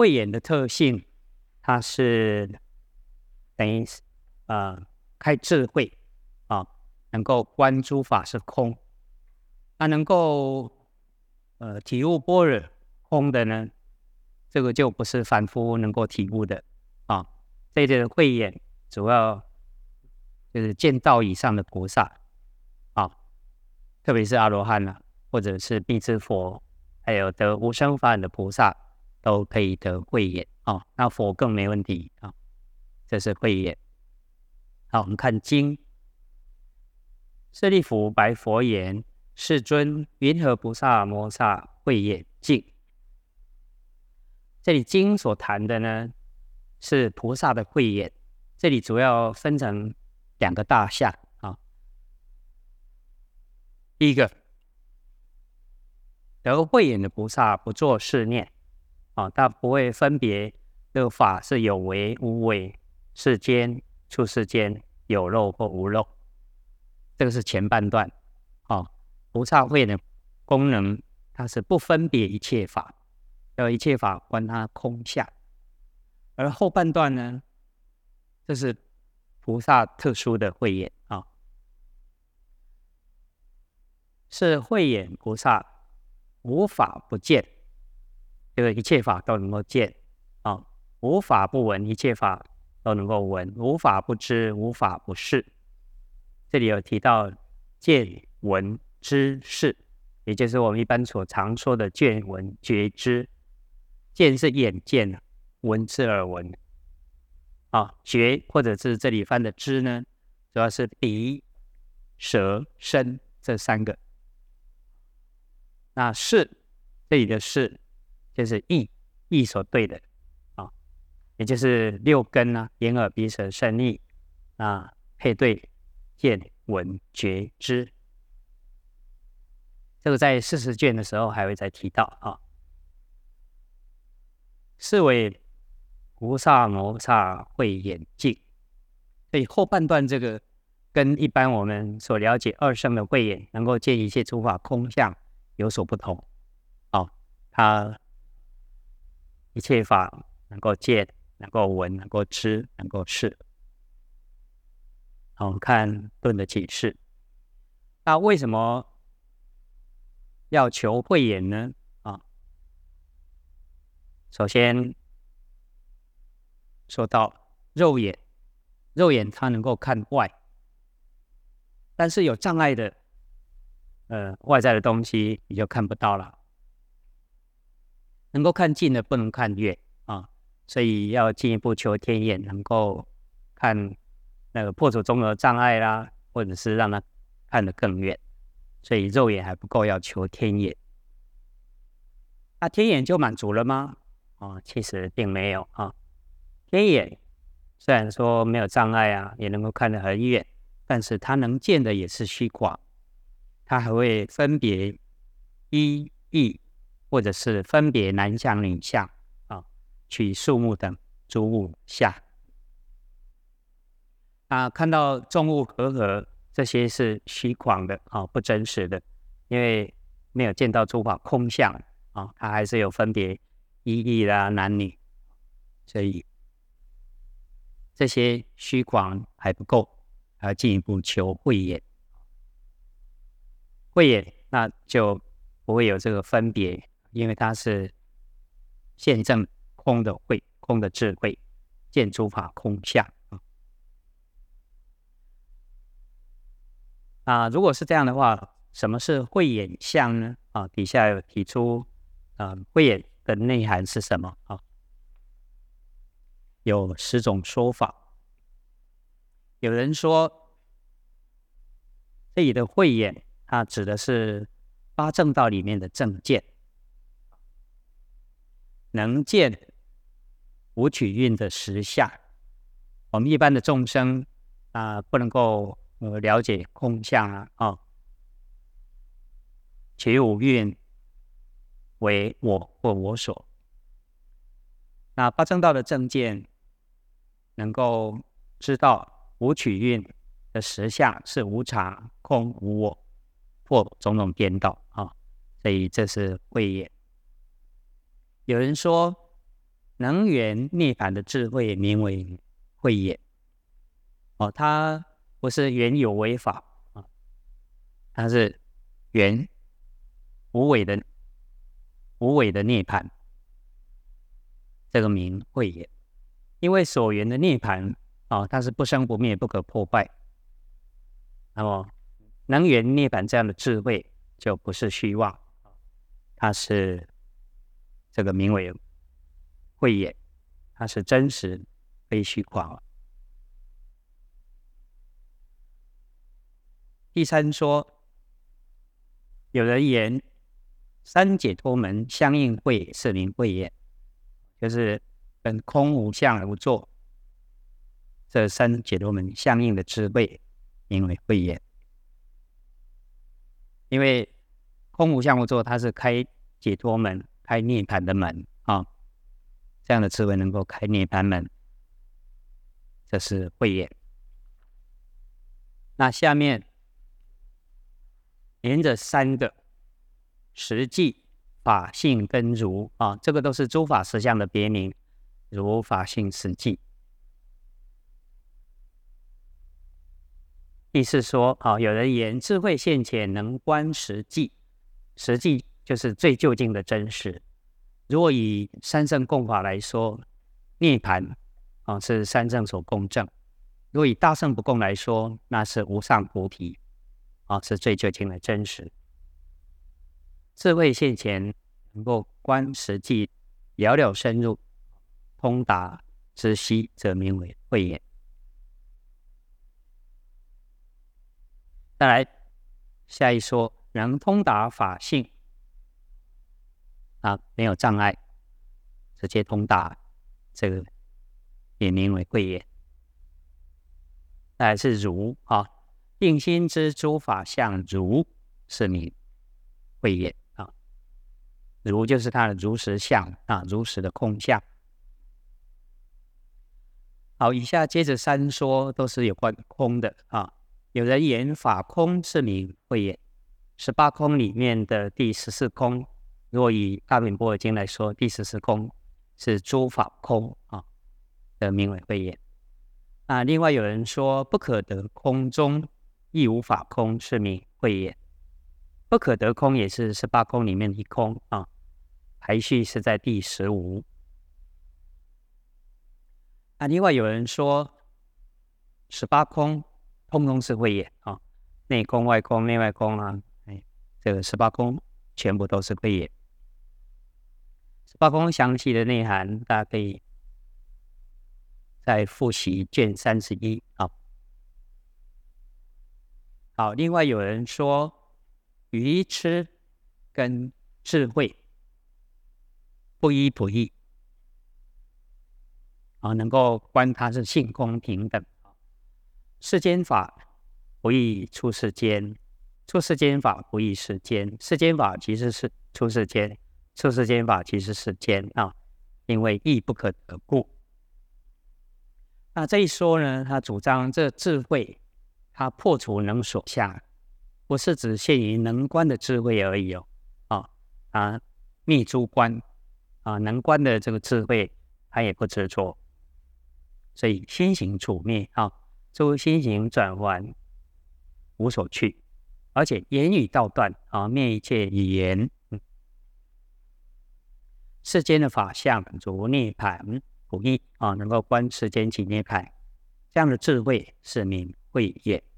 慧眼的特性，它是等于开智慧啊，能够观诸法是空，它能够体悟般若空的呢，这个就不是凡夫能够体悟的啊。这个慧眼主要就是见道以上的菩萨啊，特别是阿罗汉啊，或者是辟支佛，还有得无生法忍的菩萨，都可以得慧眼啊。那佛更没问题啊，这是慧眼。好，我们看经。舍利弗白佛言：世尊，云何菩萨摩萨慧眼净？这里经所谈的呢，是菩萨的慧眼。这里主要分成两个大项啊。第一个，得慧眼的菩萨不作是念啊，他不会分别这个法是有为无为，世间出世间有漏或无漏。这个是前半段啊。菩萨慧的功能，它是不分别一切法，一切法观它空相。而后半段呢，这是菩萨特殊的慧眼啊，是慧眼菩萨无法不见，这个一切法都能够见啊，无法不闻，一切法都能够闻，无法不知，无法不识。这里有提到见闻知识，也就是我们一般所常说的见闻觉知。见是眼见，闻是耳闻啊，觉或者是这里翻的知呢，主要是鼻、舌、身这三个。那识，这里的识就是意所对的啊，也就是六根啊，眼耳鼻舌身意啊，配对见闻觉知。这个在40卷的时候还会再提到啊。是为菩萨摩萨慧眼净。所以后半段这个跟一般我们所了解二圣的慧眼能够见一切诸法空相有所不同。它一切法能够见，能够闻，能够知，能够识。好，我们看论的解释。那为什么要求慧眼呢？首先说到肉眼，肉眼它能够看外，但是有障碍的外在的东西你就看不到了。能够看近的不能看远啊，所以要进一步求天眼，能够看那个破除中的障碍啦，或者是让它看得更远。所以肉眼还不够，要求天眼。那天眼就满足了吗？其实并没有啊。天眼虽然说没有障碍啊，也能够看得很远，但是它能见的也是虚广，它还会分别一义，或者是分别男相女相啊，取树木等诸物相啊，看到众物和合，这些是虚诳的啊，不真实的，因为没有见到诸法空相啊，它还是有分别一义啦、男女，所以这些虚诳还不够，还要进一步求慧眼。慧眼那就不会有这个分别，因为它是现证空的慧，空的智慧，见诸法空相如果是这样的话，什么是慧眼相呢？底下有提出慧眼的内涵是什么有10种说法。有人说这里的慧眼，它指的是八正道里面的正见，能见无取蕴的实相。我们一般的众生不能够了解空相取五蕴为我或我所。那八正道的正见能够知道无取蕴的实相是无常、空、无我，或种种颠倒所以这是慧眼。有人说能圆涅槃的智慧名为慧眼。它不是圆有为法啊，它是圆无为的涅槃，这个名慧眼。因为所缘的涅槃它是不生不灭，不可破坏。那么能圆涅槃这样的智慧就不是虚妄，它是这个名为慧眼，它是真实，非虚妄。第三说，有人言三解脱门相应慧是名慧眼，就是跟空无相无作这三解脱门相应的智慧名为慧眼。因为空无相无作它是开解脱门，开涅槃的门这样的智慧能够开涅槃门，这是慧眼。那下面连着三个实际、法性跟如这个都是诸法实相的别名，如、法性、实际。意思说有人言智慧现前能观实际，实际就是最究竟的真实。如果以三乘共法来说，涅槃是三乘所共证；如果以大乘不共来说，那是无上菩提是最究竟的真实。智慧现前能够观实际，了了深入，通达知悉，则名为慧眼。再来下一说，能通达法性没有障碍，直接通达，这个也名为慧眼。再来是如应心知诸法相，如是名慧眼如就是它的如实相如实的空相。好，以下接着三说都是有关空的有人言法空是名慧眼，18空里面的第14空，如果以大品般若经来说，第14空是诸法空的名为慧眼。另外有人说不可得空中亦无法空是名慧眼，不可得空也是18空里面的一空排序是在第15。另外有人说18空通通是慧眼内空、外空、内外空这个18空全部都是慧眼。18空详细的内涵，大家可以再复习卷31好，另外有人说愚痴跟智慧不依不异能够观它是性空平等。世间法不异出世间，出世间法不异世间，世间法其实是出世间，出世间法其实是世间因为异不可得故。那这一说呢，他主张这智慧它破除能所相，不是只限于能观的智慧而已灭诸观能观的这个智慧它也不执着，所以心行处灭诸心行转还无所去，而且言语道断灭一切语言世间的法相如涅槃不异能够观世间起涅槃，这样的智慧是名慧眼。